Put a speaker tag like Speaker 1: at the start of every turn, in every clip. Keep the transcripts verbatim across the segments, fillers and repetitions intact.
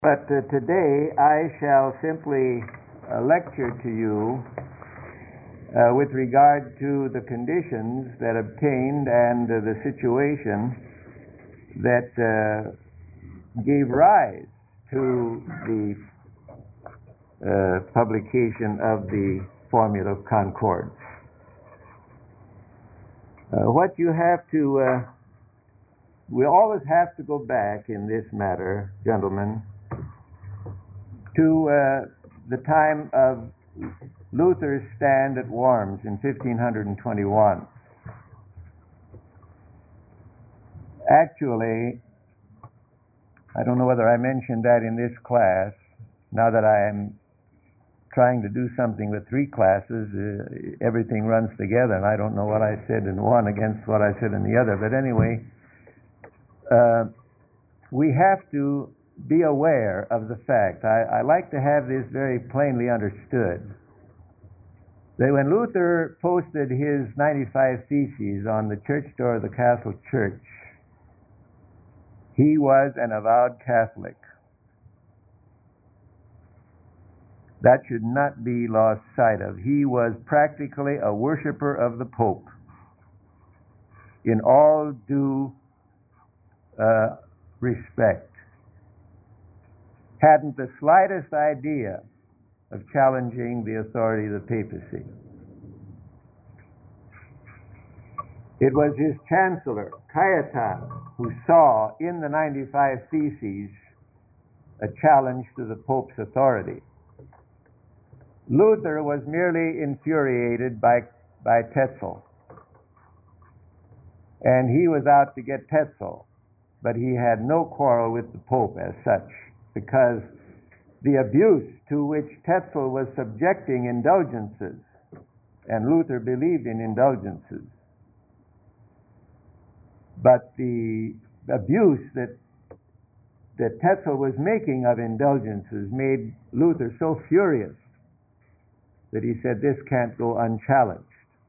Speaker 1: But uh, today I shall simply uh, lecture to you uh, with regard to the conditions that obtained and uh, the situation that uh, gave rise to the uh, publication of the Formula of Concordance. Uh, what you have to, uh, we always have to go back in this matter, gentlemen, to uh, the time of Luther's stand at Worms in fifteen twenty-one. Actually, I don't know whether I mentioned that in this class. Now that I am trying to do something with three classes, uh, everything runs together, and I don't know what I said in one against what I said in the other. But anyway, uh, we have to be aware of the fact. I, I like to have this very plainly understood. That when Luther posted his ninety-five Theses on the church door of the Castle Church, he was an avowed Catholic. That should not be lost sight of. He was practically a worshiper of the Pope in all due uh, respect. Hadn't the slightest idea of challenging the authority of the papacy. It was his chancellor, Cajetan, who saw in the ninety-five Theses a challenge to the Pope's authority. Luther was merely infuriated by, by Tetzel, and he was out to get Tetzel, but he had no quarrel with the Pope as such, because the abuse to which Tetzel was subjecting indulgences, and Luther believed in indulgences, but the abuse that that Tetzel was making of indulgences made Luther so furious that he said, this can't go unchallenged.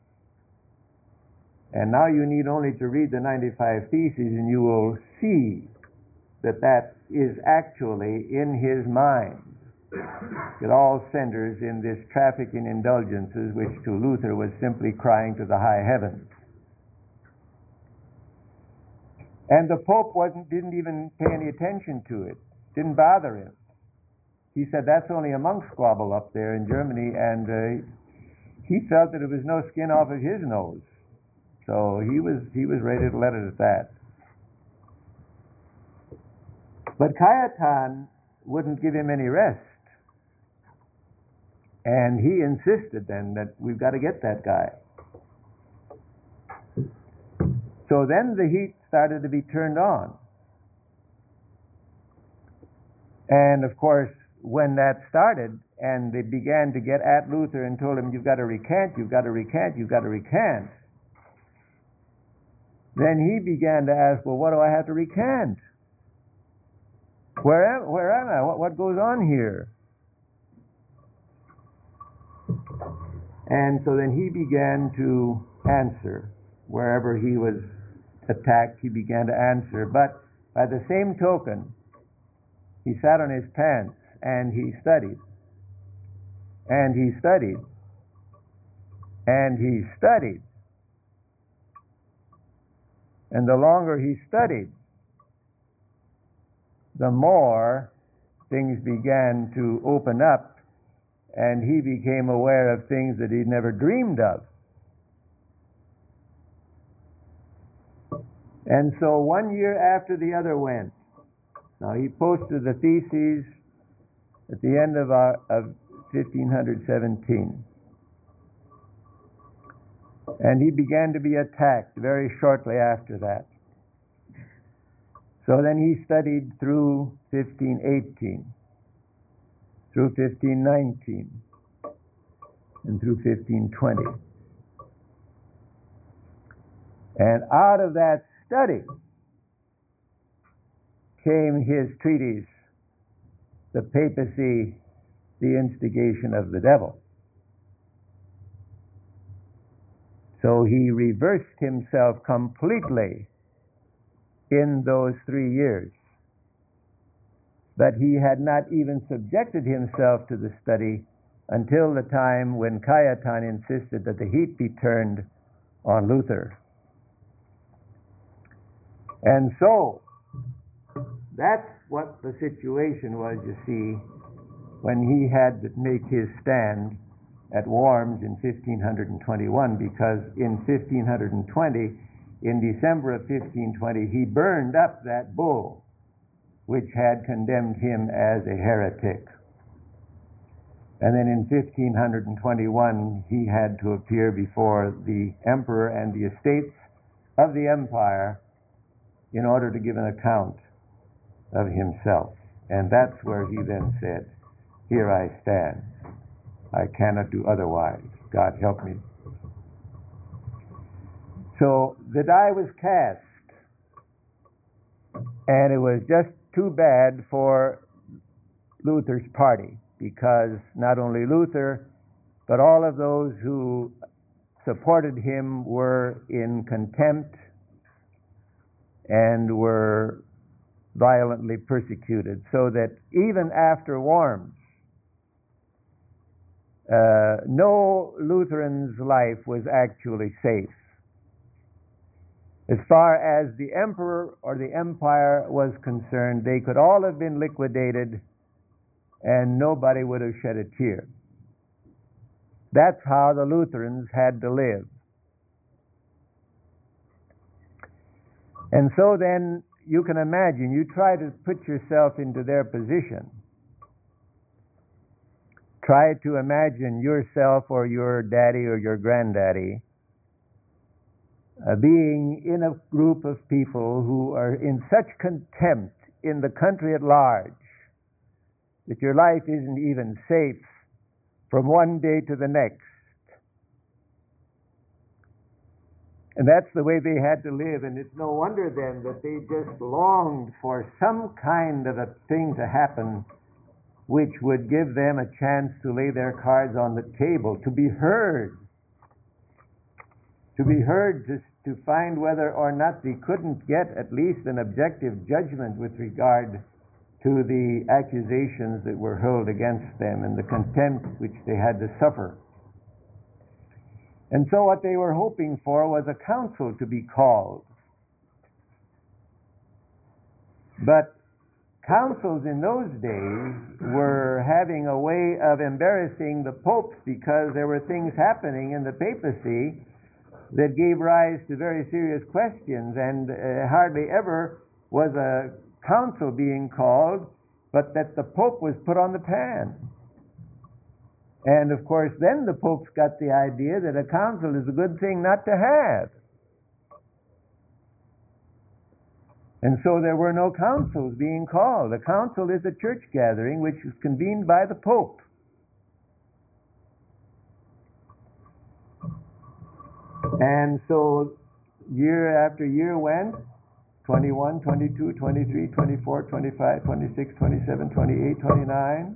Speaker 1: And now you need only to read the ninety-five Theses and you will see that that is actually in his mind. It all centers in this traffic in indulgences, which to Luther was simply crying to the high heavens. And the Pope wasn't, didn't even pay any attention to it, didn't bother him. He said, that's only a monk squabble up there in Germany, and uh, he felt that it was no skin off of his nose. So he was, he was ready to let it at that. But Cajetan wouldn't give him any rest. And he insisted then that we've got to get that guy. So then the heat started to be turned on. And of course, when that started and they began to get at Luther and told him, you've got to recant, you've got to recant, you've got to recant, then he began to ask, well, what do I have to recant? Where am, where am I? What, what goes on here? And so then he began to answer. Wherever he was attacked, he began to answer. But by the same token, he sat on his pants and he studied. And he studied. And he studied. And the longer he studied, the more things began to open up, and he became aware of things that he'd never dreamed of. And so one year after the other went. Now he posted the Theses at the end of, our, of fifteen seventeen. And he began to be attacked very shortly after that. So then he studied through fifteen eighteen, through fifteen nineteen, and through fifteen twenty. And out of that study came his treatise, The Papacy, the Instigation of the Devil. So he reversed himself completely in those three years. but he had not even subjected himself to the study until the time when Cajetan insisted that the heat be turned on Luther. And so, that's what the situation was, you see, when he had to make his stand at Worms in fifteen twenty-one, because in fifteen twenty, in December of fifteen twenty, he burned up that bull which had condemned him as a heretic. And then in fifteen twenty-one, he had to appear before the emperor and the estates of the empire in order to give an account of himself. And that's where he then said, "Here I stand. I cannot do otherwise. God help me." So the die was cast, and it was just too bad for Luther's party, because not only Luther, but all of those who supported him were in contempt and were violently persecuted, so that even after Worms, uh, no Lutheran's life was actually safe. As far as the emperor or the empire was concerned, they could all have been liquidated and nobody would have shed a tear. That's how the Lutherans had to live. And so then, you can imagine, you try to put yourself into their position. Try to imagine yourself or your daddy or your granddaddy uh, being in a group of people who are in such contempt in the country at large that your life isn't even safe from one day to the next. And that's the way they had to live, and it's no wonder then that they just longed for some kind of a thing to happen which would give them a chance to lay their cards on the table, to be heard, to be heard to, to find whether or not they couldn't get at least an objective judgment with regard to the accusations that were hurled against them and the contempt which they had to suffer. And so what they were hoping for was a council to be called. But councils in those days were having a way of embarrassing the popes, because there were things happening in the papacy that gave rise to very serious questions, and uh, hardly ever was a council being called, but that the pope was put on the pan. And of course, then the popes got the idea that a council is a good thing not to have. And so there were no councils being called. A council is a church gathering which is convened by the pope. And so year after year went, twenty-one, twenty-two, twenty-three, twenty-four, twenty-five, twenty-six, twenty-seven, twenty-eight, twenty-nine.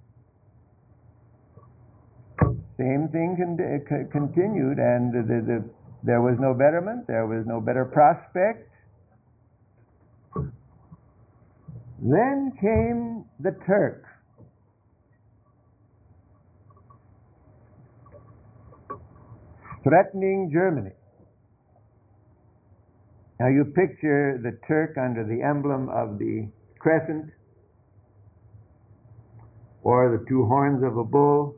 Speaker 1: Same thing con- c- continued, and the, the, the, there was no betterment, there was no better prospect. Then came the Turk. Threatening Germany. Now you picture the Turk under the emblem of the crescent, or the two horns of a bull.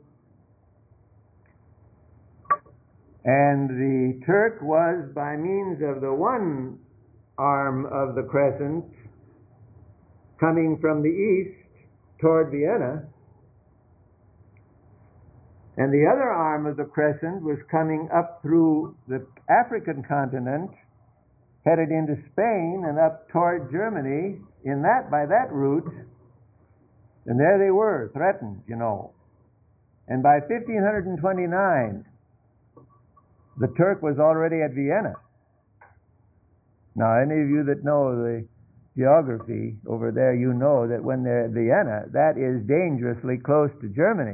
Speaker 1: And the Turk was, by means of the one arm of the crescent, coming from the east toward Vienna, and the other arm of the crescent was coming up through the African continent, headed into Spain and up toward Germany in that by that route. And there they were, threatened, you know. And by fifteen twenty-nine, the Turk was already at Vienna. Now, any of you that know the geography over there, you know that when they're at Vienna, that is dangerously close to Germany.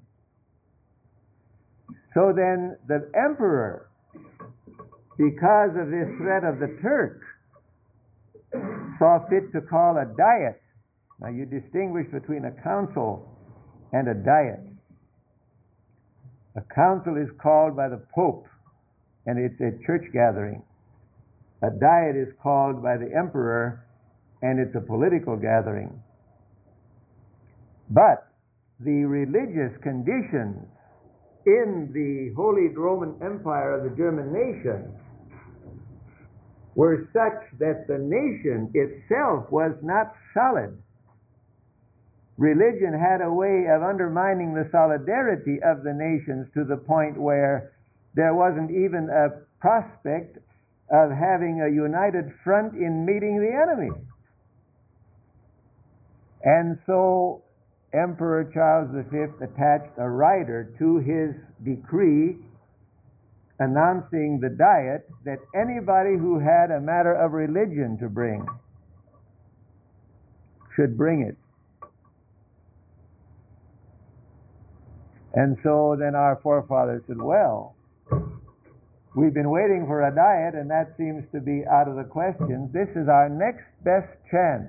Speaker 1: So then the emperor, because of this threat of the Turk, saw fit to call a diet Now you distinguish between a council and a diet. A council is called by the Pope, and it's a church gathering. A diet is called by the emperor, and it's a political gathering. But the religious conditions in the Holy Roman Empire of the German nation were such that the nation itself was not solid. Religion had a way of undermining the solidarity of the nations to the point where there wasn't even a prospect of having a united front in meeting the enemy. And so Emperor Charles the Fifth attached a rider to his decree announcing the diet that anybody who had a matter of religion to bring should bring it. And so then our forefathers said, well, we've been waiting for a diet and that seems to be out of the question. This is our next best chance.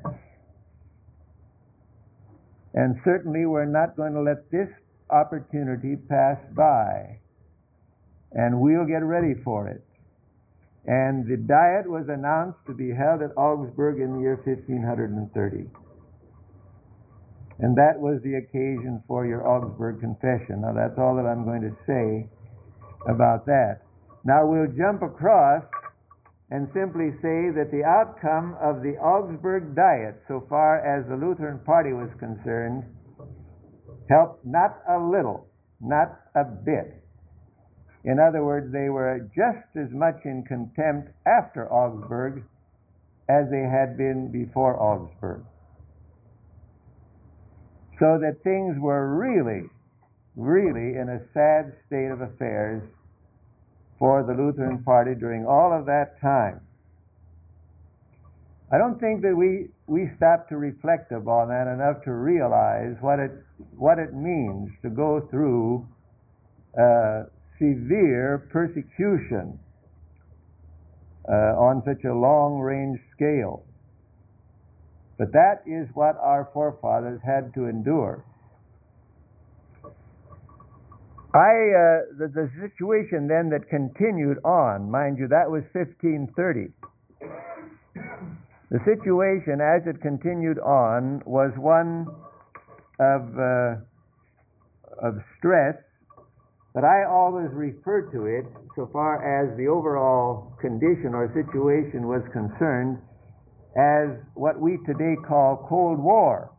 Speaker 1: And certainly we're not going to let this opportunity pass by. And we'll get ready for it. And the diet was announced to be held at Augsburg in the year fifteen thirty. And that was the occasion for your Augsburg Confession. Now that's all that I'm going to say about that. Now we'll jump across and simply say that the outcome of the Augsburg Diet, so far as the Lutheran party was concerned, helped not a little, not a bit. In other words, they were just as much in contempt after Augsburg as they had been before Augsburg. So that things were really, really in a sad state of affairs for the Lutheran party during all of that time. I don't think that we, we stopped to reflect upon that enough to realize what it, what it means to go through uh, severe persecution uh, on such a long-range scale. But that is what our forefathers had to endure. I, uh, the, the situation then that continued on, mind you, that was fifteen thirty. The situation as it continued on was one of, uh, of stress, but I always refer to it, so far as the overall condition or situation was concerned, as what we today call Cold War.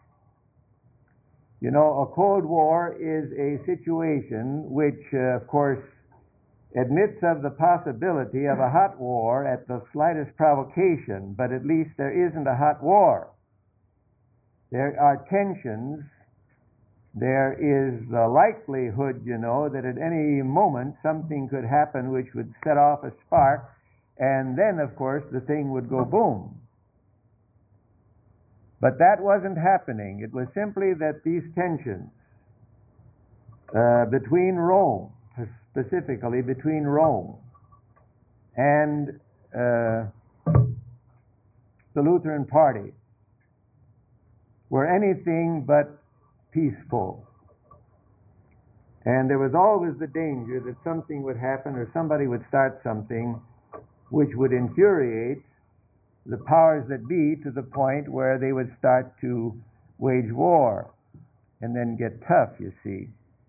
Speaker 1: You know, a Cold War is a situation which, uh, of course, admits of the possibility of a hot war at the slightest provocation, but at least there isn't a hot war. There are tensions. There is the likelihood, you know, that at any moment something could happen which would set off a spark, and then, of course, the thing would go boom. But that wasn't happening. It was simply that these tensions uh, between Rome, specifically between Rome and uh, the Lutheran party, were anything but peaceful. And there was always the danger that something would happen or somebody would start something which would infuriate the powers that be to the point where they would start to wage war and then get tough, you see.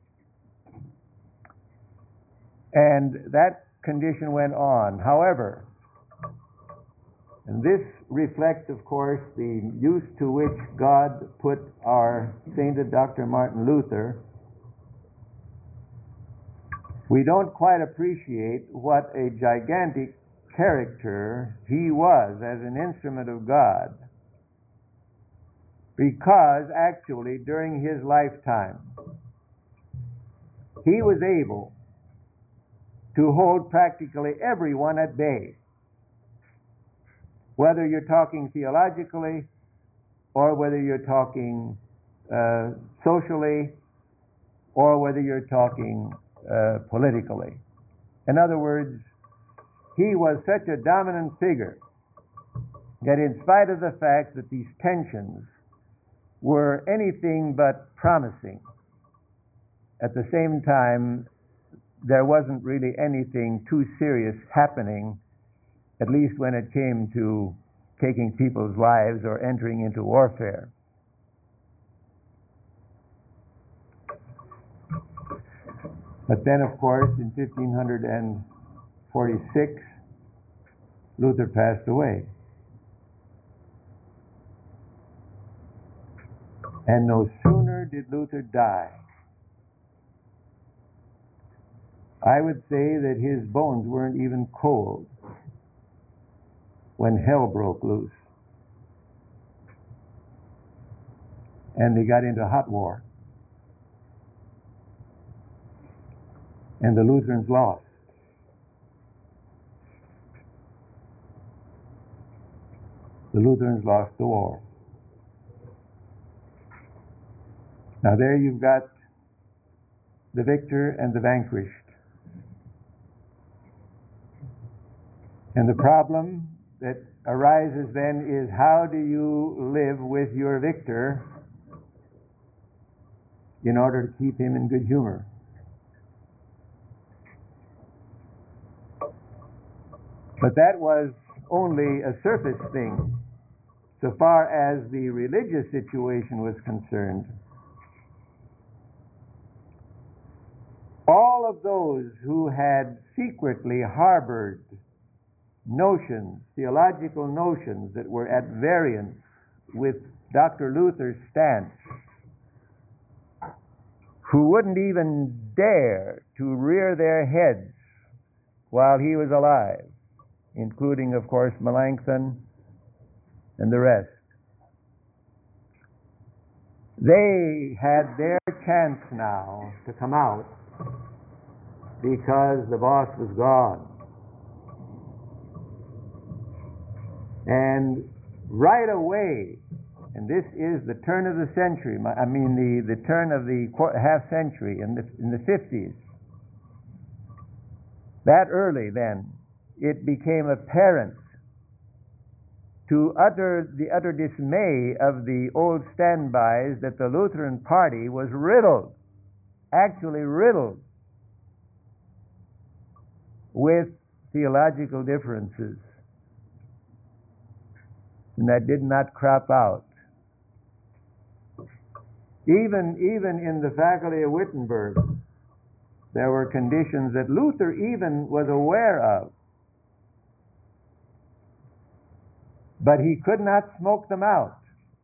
Speaker 1: And that condition went on. However, and this reflects, of course, the use to which God put our sainted Doctor Martin Luther, we don't quite appreciate what a gigantic character he was as an instrument of God, because actually during his lifetime he was able to hold practically everyone at bay, whether you're talking theologically or whether you're talking uh, socially or whether you're talking uh, politically. In other words, he was such a dominant figure that in spite of the fact that these tensions were anything but promising. At the same time, there wasn't really anything too serious happening, at least when it came to taking people's lives or entering into warfare. But then, of course, in fifteen forty-six, Luther passed away. And no sooner did Luther die, I would say that his bones weren't even cold when hell broke loose. And they got into hot war. And the Lutherans lost. The Lutherans lost the war. Now there you've got the victor and the vanquished. And the problem that arises then is, how do you live with your victor in order to keep him in good humor? But that was only a surface thing so far as the religious situation was concerned. All of those who had secretly harbored notions, theological notions that were at variance with Doctor Luther's stance, who wouldn't even dare to rear their heads while he was alive, including, of course, Melanchthon and the rest. They had their chance now to come out because the boss was gone. And right away, and this is the turn of the century, I mean the, the turn of the half century in the, in the fifties, that early then, it became apparent to utter the utter dismay of the old standbys that the Lutheran party was riddled, actually riddled, with theological differences. And that did not crop out. Even, even in the faculty of Wittenberg, there were conditions that Luther even was aware of, but he could not smoke them out.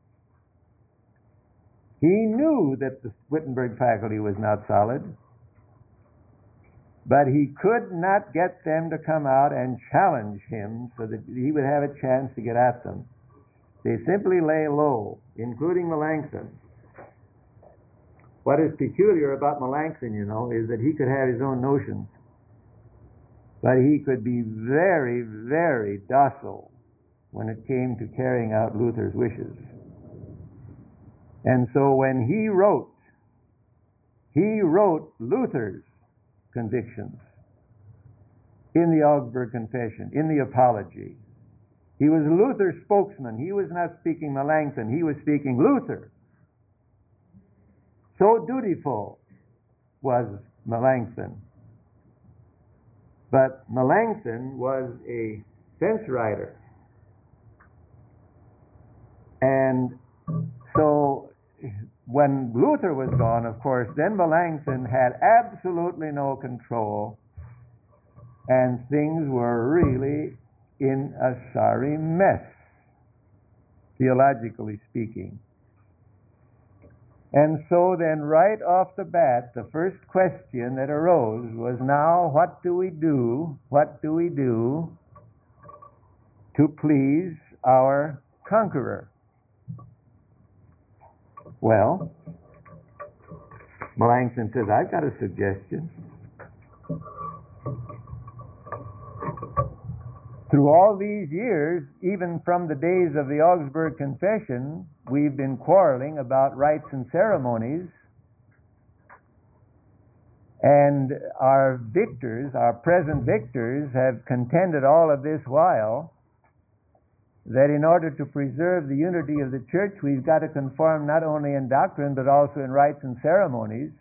Speaker 1: He knew that the Wittenberg faculty was not solid, but he could not get them to come out and challenge him so that he would have a chance to get at them. They simply lay low, including Melanchthon. What is peculiar about Melanchthon, you know, is that he could have his own notions, but he could be very, very docile when it came to carrying out Luther's wishes. And so when he wrote, he wrote Luther's convictions in the Augsburg Confession, in the Apology. He was Luther's spokesman. He was not speaking Melanchthon. He was speaking Luther. So dutiful was Melanchthon. But Melanchthon was a fence rider. And so when Luther was gone, of course, then Melanchthon had absolutely no control, and things were really in a sorry mess, theologically speaking. And so then right off the bat, the first question that arose was, now what do we do, what do we do to please our conqueror? Well, Melanchthon says, I've got a suggestion. Through all these years, even from the days of the Augsburg Confession, we've been quarreling about rites and ceremonies, and our victors, our present victors, have contended all of this while that in order to preserve the unity of the church, we've got to conform not only in doctrine but also in rites and ceremonies.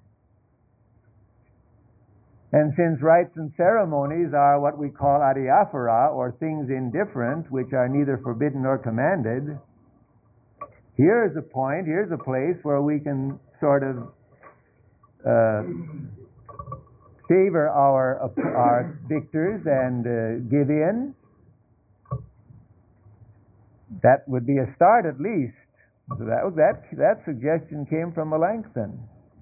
Speaker 1: And since rites and ceremonies are what we call adiaphora, or things indifferent, which are neither forbidden nor commanded, here's a point, here's a place where we can sort of uh, favor our, our victors and uh, give in. That would be a start at least. So that, that, that suggestion came from Melanchthon.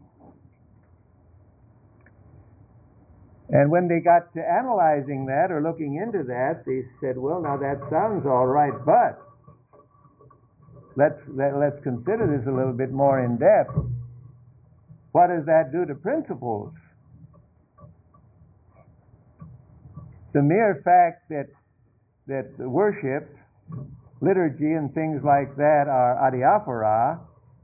Speaker 1: And when they got to analyzing that or looking into that, they said, well, now that sounds all right, but let's, let, let's consider this a little bit more in depth. What does that do to principles? The mere fact that, that worship, liturgy, and things like that are adiaphora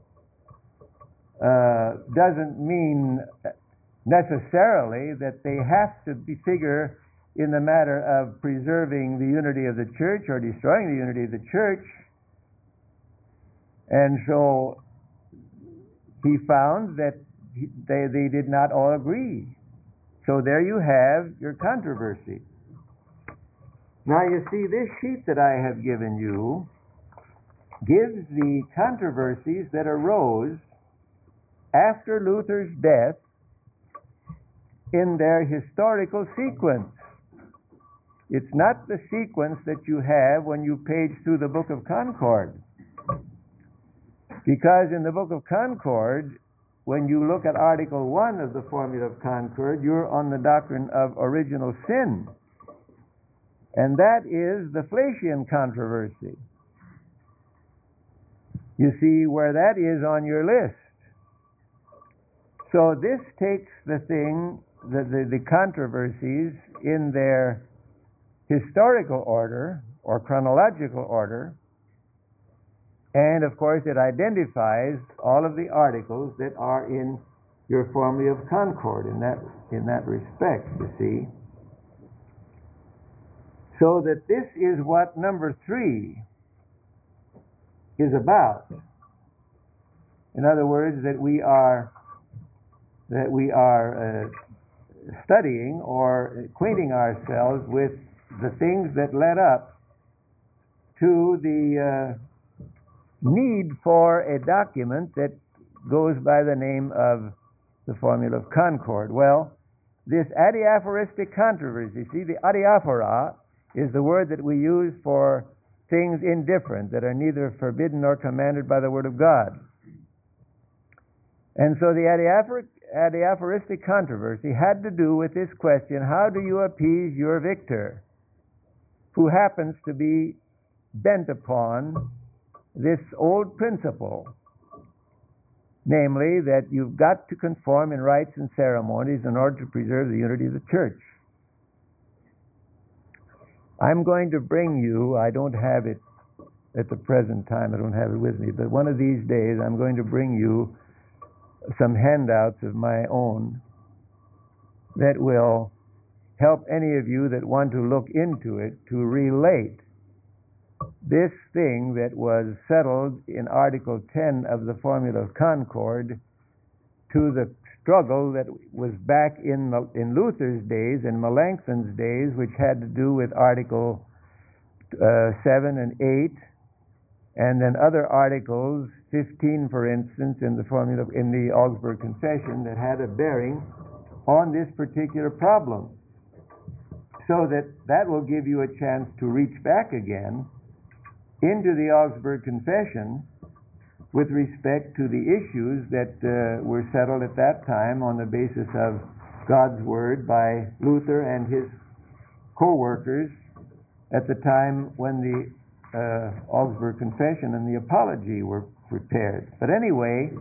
Speaker 1: uh, doesn't mean necessarily that they have to be figure in the matter of preserving the unity of the church or destroying the unity of the church. And so he found that they, they did not all agree. So there you have your controversy. Now you see, this sheet that I have given you gives the controversies that arose after Luther's death in their historical sequence. It's not the sequence that you have when you page through the Book of Concord. Because in the Book of Concord, when you look at Article one of the Formula of Concord, you're on the doctrine of original sin. And that is the Flacian controversy. You see where that is on your list. So this takes the thing, the, the, the controversies in their historical order or chronological order, and of course it identifies all of the articles that are in your Formula of Concord in that, in that respect, you see. So that this is what number three is about. In other words, that we are that we are uh, studying or acquainting ourselves with the things that led up to the uh, need for a document that goes by the name of the Formula of Concord. Well, this adiaphoristic controversy, see, the adiaphora is the word that we use for things indifferent, that are neither forbidden nor commanded by the Word of God. And so the adiaphor- adiaphoristic controversy had to do with this question: how do you appease your victor, who happens to be bent upon this old principle, namely that you've got to conform in rites and ceremonies in order to preserve the unity of the church? I'm going to bring you, I don't have it at the present time, I don't have it with me, but one of these days I'm going to bring you some handouts of my own that will help any of you that want to look into it to relate this thing that was settled in Article ten of the Formula of Concord to the struggle that was back in in Luther's days and Melanchthon's days, which had to do with Article uh, seven and eight, and then other articles, fifteen, for instance, in the formula in the Augsburg Confession, that had a bearing on this particular problem. So that that will give you a chance to reach back again into the Augsburg Confession with respect to the issues that uh, were settled at that time on the basis of God's Word by Luther and his co-workers at the time when the uh, Augsburg Confession and the Apology were prepared. But anyway,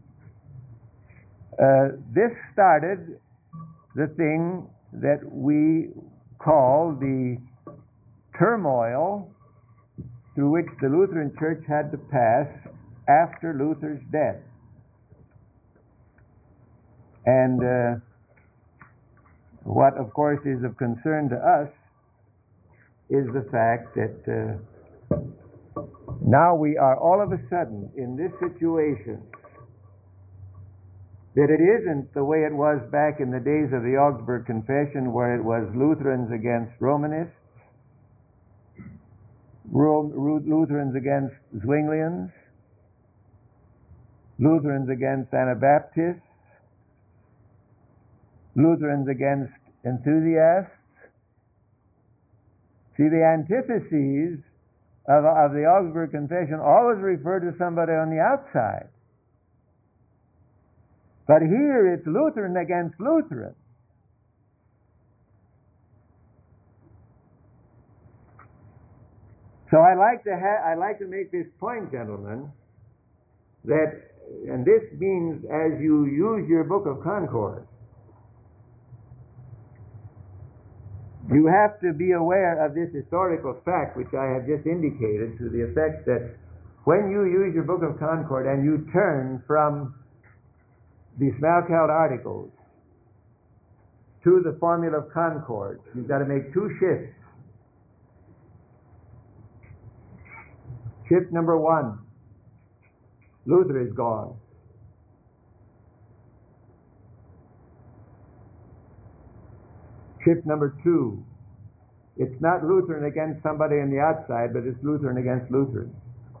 Speaker 1: uh, this started the thing that we call the turmoil through which the Lutheran Church had to pass after Luther's death. And uh, what, of course, is of concern to us is the fact that uh, Now we are all of a sudden in this situation that it isn't the way it was back in the days of the Augsburg Confession, where it was Lutherans against Romanists, Lutherans against Zwinglians, Lutherans against Anabaptists, Lutherans against enthusiasts. See, the antitheses of, of the Augsburg Confession always refer to somebody on the outside. But here it's Lutheran against Lutheran. So I like to ha- I like to make this point, gentlemen, that, and this means as you use your Book of Concord, you have to be aware of this historical fact which I have just indicated, to the effect that when you use your Book of Concord and you turn from the Smalcald Articles to the Formula of Concord, you've got to make two shifts. Shift number one, Luther is gone. Shift number two, it's not Lutheran against somebody on the outside, but it's Lutheran against Lutheran.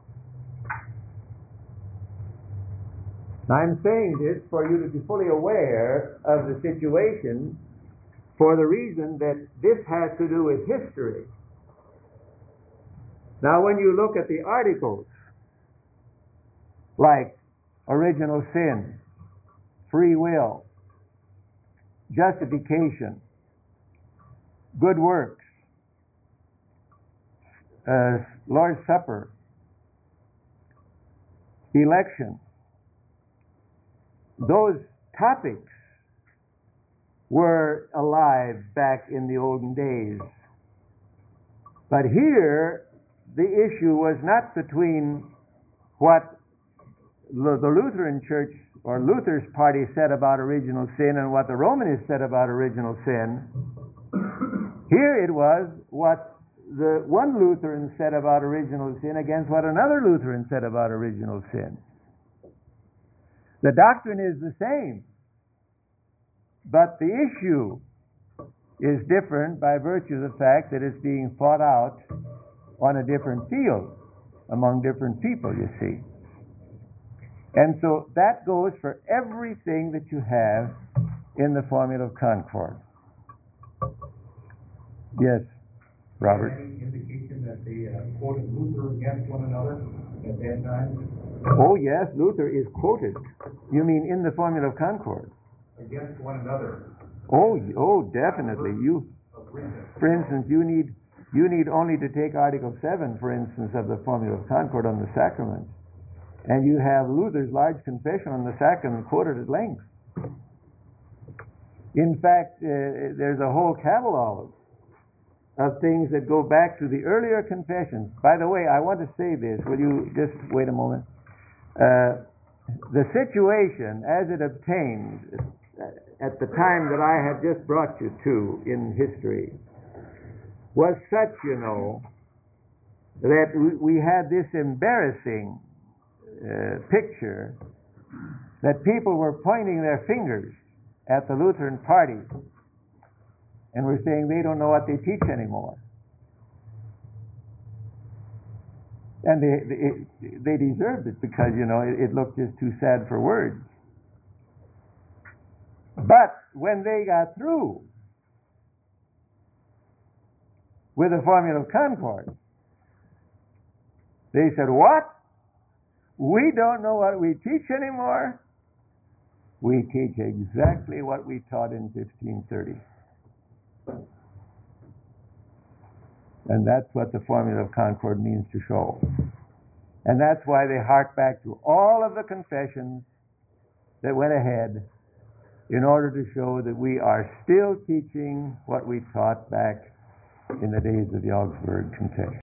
Speaker 1: I'm saying this for you to be fully aware of the situation, for the reason that this has to do with history. Now, when you look at the articles, like original sin, free will, justification, good works, uh, Lord's Supper, election, those topics were alive back in the olden days. But here, the issue was not between what the Lutheran Church or Luther's party said about original sin and what the Romanists said about original sin. Here it was what the one Lutheran said about original sin against what another Lutheran said about original sin. The doctrine is the same, but the issue is different by virtue of the fact that it's being fought out on a different field among different people, you see. And so that goes for everything that you have in the Formula of Concord. Yes, Robert?
Speaker 2: Any indication that they uh, quoted Luther against one another at that time?
Speaker 1: Oh, yes, Luther is quoted. You mean in the Formula of Concord?
Speaker 2: Against one another.
Speaker 1: Oh, oh, definitely. You, for instance, you need you need only to take Article seven, for instance, of the Formula of Concord on the sacraments, and you have Luther's large confession on the sacrament quoted at length. In fact, uh, there's a whole catalog of things that go back to the earlier confessions. By the way, I want to say this. Will you just wait a moment? Uh, the situation as it obtained at the time that I have just brought you to in history was such, you know, that we had this embarrassing uh, picture that people were pointing their fingers at the Lutheran party and were saying they don't know what they teach anymore. And they they, they deserved it because, you know, it, it looked just too sad for words. But when they got through with the Formula of Concord, they said, what? We don't know what we teach anymore? We teach exactly what we taught in fifteen thirty. And that's what the Formula of Concord means to show. And that's why they hark back to all of the confessions that went ahead in order to show that we are still teaching what we taught back in the days of the Augsburg Confession.